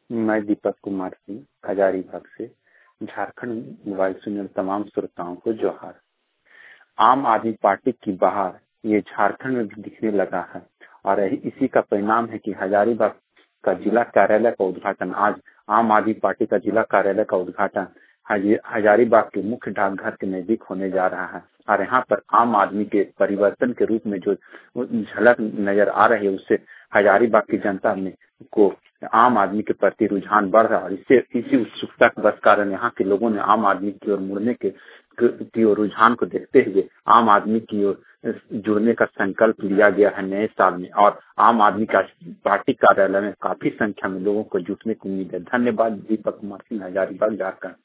मैं दीपक कुमार सिंह हजारीबाग से। झारखंड मोबाइल सुनने तमाम श्रोताओं को जोहार। आम आदमी पार्टी की बहार ये झारखंड में भी दिखने लगा है और इसी का परिणाम है कि हजारीबाग का जिला कार्यालय का उद्घाटन आज आम आदमी पार्टी का जिला कार्यालय का उद्घाटन हजारीबाग के मुख्य डाकघर के नजदीक होने जा रहा है और यहाँ पर आम आदमी के परिवर्तन के रूप में जो झलक नजर आ रही है उससे हजारीबाग की जनता में को आम आदमी के प्रति रुझान बढ़ रहा है और इससे इसी उत्सुकता के बस कारण यहाँ के लोगों ने आम आदमी की ओर मुड़ने की ओर रुझान को देखते हुए आम आदमी की ओर जुड़ने का संकल्प लिया गया है नए साल में और आम आदमी का पार्टी कार्यालय में काफी संख्या में लोगों को जुटने की उम्मीद है। धन्यवाद। दीपक कुमार सिंह, हजारीबाग, झारखंड।